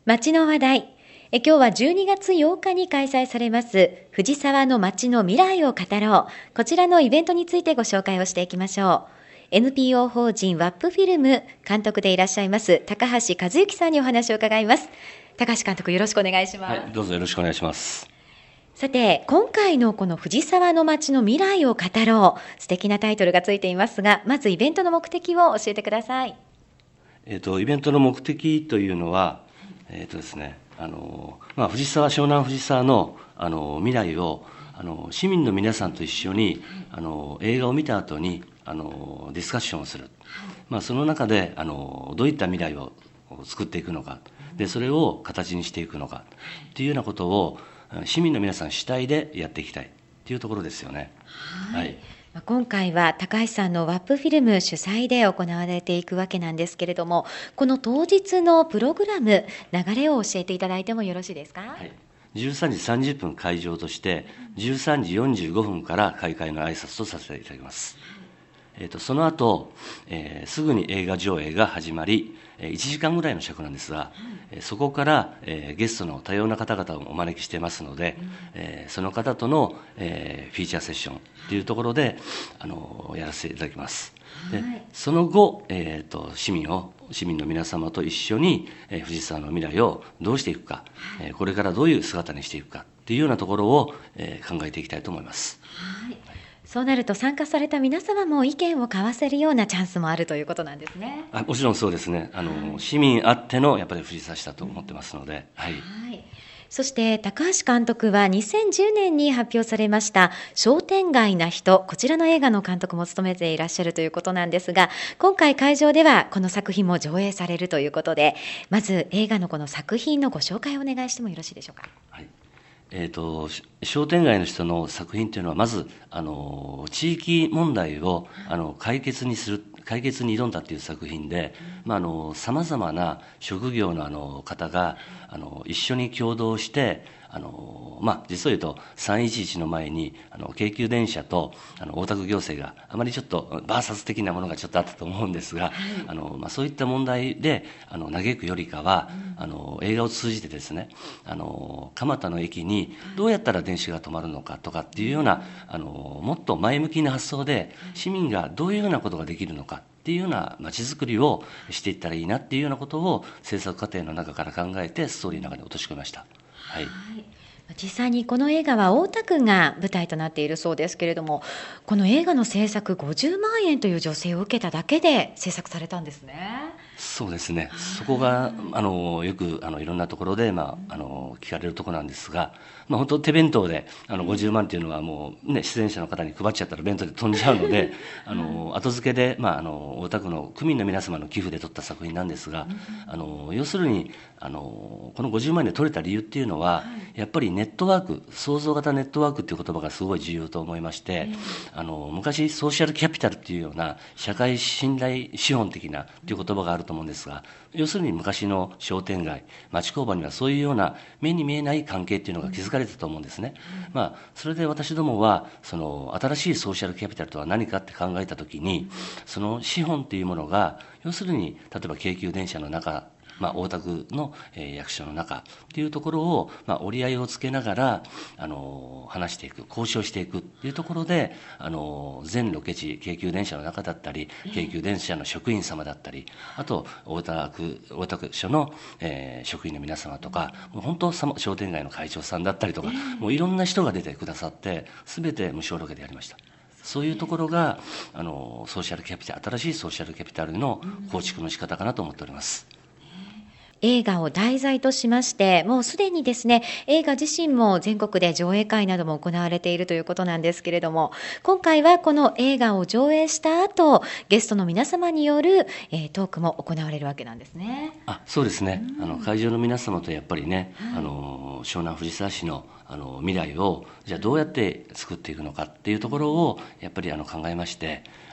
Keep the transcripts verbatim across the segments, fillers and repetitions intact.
街の話題。え今日はじゅうにがつようかに開催されます藤沢の街の未来を語ろう。こちらのイベントについてご紹介をしていきましょう。エヌピーオー 法人ワップフィルム監督でいらっしゃいます高橋和之さんにお話を伺います。高橋監督、よろしくお願いします。 はい、どうぞよろしくお願いします。 さて、今回のこの藤沢の街の未来を語ろう、素敵なタイトルがついていますが、まずイベントの目的を教えてください。 えっとイベントの目的というのは、えっとですね、あのまあ藤沢湘南藤沢のあの未来をあの市民の皆さんと一緒にあの映画を見た後にあのディスカッションをする。まあその中であのどういった未来を作っていくのか、でそれを形にしていくのかというようなことを市民の皆さん主体でやっていきたいというところですよね。 はい、はい。今回は高橋さんのワップフィルム主催で行われていくわけなんですけれども、この当日のプログラム、流れを教えていただいてもよろしいですか。はい、 じゅうさんじさんじゅっぷん会場としてじゅうさんじよんじゅうごふんから開会の挨拶とさせていただきます。えー、とその後、えー、すぐに映画上映が始まり、いちじかんぐらいの尺なんですが、うん、そこから、えー、ゲストの多様な方々をお招きしてますので、うんえー、その方との、えー、フィーチャーセッションというところであのやらせていただきます。でその後、えー、と市民を市民の皆様と一緒に、えー、藤沢の未来をどうしていくか、えー、これからどういう姿にしていくかというようなところを、えー、考えていきたいと思います。 はい、そうなると参加された皆様も意見を交わせるようなチャンスもあるということなんですね。 あもちろんそうですね。あの、はい、市民あってのやっぱり藤沢市だと思ってますので、はい、 はい、そして高橋監督はにせんじゅうねんに発表されました商店街な人、こちらの映画の監督も務めていらっしゃるということなんですが、今回会場ではこの作品も上映されるということで、まず映画のこの作品のご紹介をお願いしてもよろしいでしょうか。 はい、えーと、商店街の人の作品というのはまずあの地域問題をあの解決にする解決に挑んだという作品で、さまざまな職業のあの方があの一緒に共同してあの、まあ、実を言うとさんいちいちの前にあの京急電車とあの大田区行政があまりちょっとバーサス的なものがちょっとあったと思うんですが、はい、あのまあ、そういった問題であの嘆くよりかは、うん、あの映画を通じてですね、あの蒲田の駅にどうやったら電車が止まるのかとかっていうようなあのもっと前向きな発想で市民がどういうようなことができるのかっていうような街づくりをしていったらいいなっていうようなことを制作過程の中から考えてストーリーの中に落とし込みました。はい、 実際にこの映画は大田区が舞台となっているそうですけれども、この映画の制作ごじゅうまんえんという助成を受けただけで制作されたんですね。 そうですね、そこがあのよくあのいろんなところで、まあ、あの聞かれるところなんですが、まあ、本当手弁当であのごじゅうまんというのはもう、ね、出演者の方に配っちゃったら弁当で飛んじゃうのであの後付けで、まあ、あの大田区の区民の皆様の寄付で撮った作品なんですが、あの要するにあのこのごじゅうまんえんで撮れた理由っていうのは、やっぱりネットワーク、創造型ネットワークっていう言葉がすごい重要と思いまして、あの昔ソーシャルキャピタルっていうような社会信頼資本的なっていう言葉があると思うんですが、要するに昔の商店街、町工場にはそういうような目に見えない関係っていうのが築かれてたと思うんですね。まあ、それで私どもはその新しいソーシャルキャピタルとは何かって考えたときに、その資本っていうものが要するに例えば京急電車の中、まあ、大田区の、えー、役所の中っていうところを、まあ、折り合いをつけながら、あのー、話していく、交渉していくっていうところで、あのー、全ロケ地、京急電車の中だったり、京急電車の職員様だったり、あと大田区、大田区署の、えー、職員の皆様とか、もう本当商店街の会長さんだったりとか、もういろんな人が出てくださって、全て無償ロケでやりました。そういうところがあのソーシャルキャピタル、新しいソーシャルキャピタルの構築の仕方かなと思っております。 映画を題材としまして、もうすでにですね、映画自身も全国で上映会なども行われているということなんですけれども、今回はこの映画を上映した後、ゲストの皆様による、えー、トークも行われるわけなんですね。 あ、そうですね、うん、あの会場の皆様とやっぱりね、はい、あの湘南藤沢市のあの未来をじゃあどうやって作っていくのかっていうところをやっぱりあの考えまして、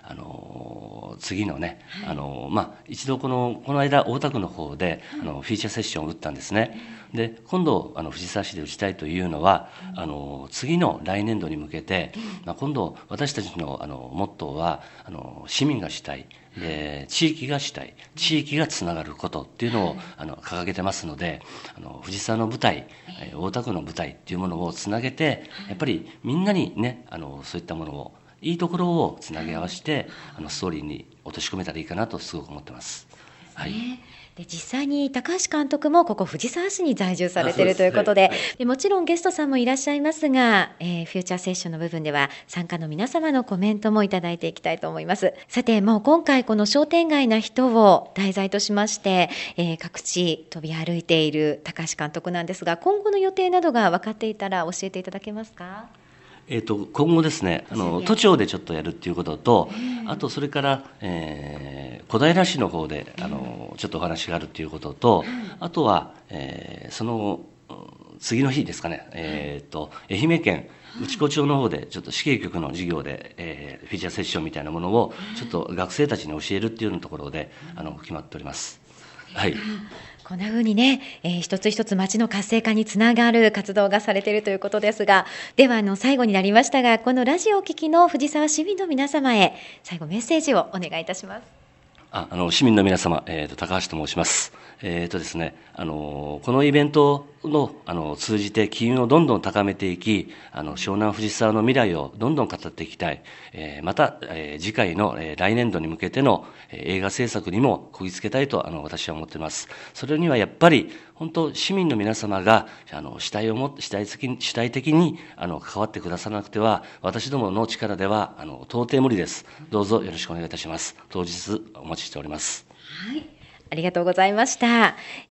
あの次のね、はい、あのまあ、一度このこの間大田区の方で、はい、あのフィーチャーセッションを打ったんですね。で今度あの藤沢市で打ちたいというのは、うん、あの次の来年度に向けて、まあ、今度私たちのあのモットーはあの市民がしたいで地域がしたい地域がつながることっていうのをあの掲げてますので、あの藤沢の舞台、大田区の舞台っていうものをつなげて、やっぱりみんなにね、あのそういったものをいいところをつなぎ合わせて、あのストーリーに落とし込めたらいいかなとすごく思ってます。はい。 で実際に高橋監督もここ藤沢市に在住されているということ で, で、はい、でもちろんゲストさんもいらっしゃいますが、えー、フューチャーセッションの部分では参加の皆様のコメントもいただいていきたいと思います。さて、もう今回この商店街な人を題材としまして、えー、各地飛び歩いている高橋監督なんですが、今後の予定などが分かっていたら教えていただけますか？ えー、と今後ですね、あの都庁でちょっとやるっていうことと、あとそれから、えー、小平市の方であのちょっとお話があるっていうことと、あとは、えー、その次の日ですかね、えー、と愛媛県内子町の方でちょっと市警局の授業で、えー、フィーチャーセッションみたいなものをちょっと学生たちに教えるっていうようなところであの決まっております。はい。 こんな風にね、えー、一つ一つ町の活性化につながる活動がされているということですが、ではあの最後になりましたが、このラジオを聞きの藤沢市民の皆様へ最後メッセージをお願いいたします。 ああの市民の皆様、えー、と高橋と申します。えーとですね、あのこのイベントのあの通じて機運をどんどん高めていき、あの湘南藤沢の未来をどんどん語っていきたい。えー、また、えー、次回の、えー、来年度に向けての、えー、映画制作にもこぎつけたいとあの私は思っています。それにはやっぱり本当市民の皆様があの主体をも主体的に主体的にあの関わってくださらなくては、私どもの力ではあの到底無理です。どうぞよろしくお願いいたします。当日お待ちしております。 はい、ありがとうございました。